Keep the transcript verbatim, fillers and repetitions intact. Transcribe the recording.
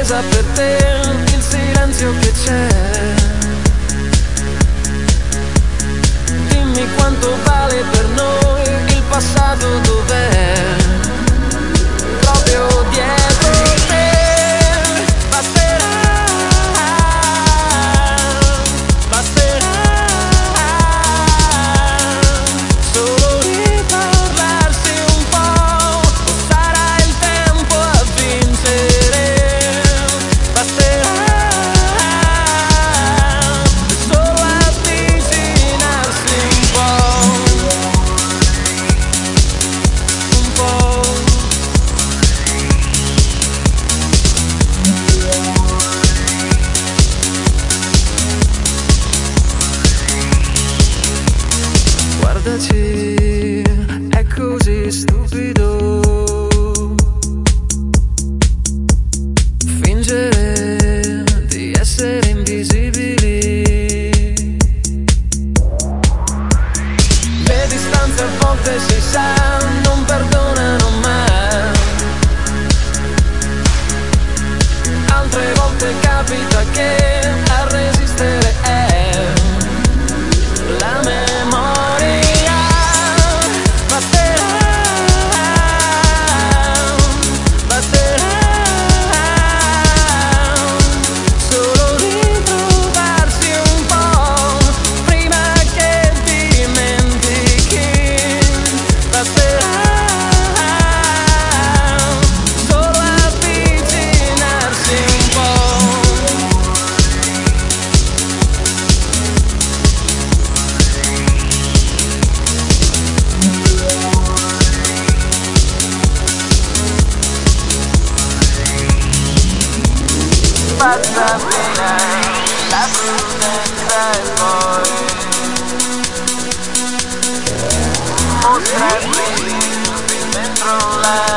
pesa per te il silenzio che c'è. Dimmi quanto vale per noi il passato, dov'è? Proprio dietro te. Basterà, basterà solo riparlarsi un po', o sarà il tempo a vincere. Basterà solo avvicinarsi un po', un po'. Guardaci, è così stupido fingere di essere invisibili. Le distanze a volte si sa non perdonano mai, altre volte capita che a resistere è la memoria. Basterà, basterà solo ritrovarsi un po' prima che dimentichi. Basterà solo avvicinarsi un po'. Basta fine la prudenza e poi mostra qui dentro la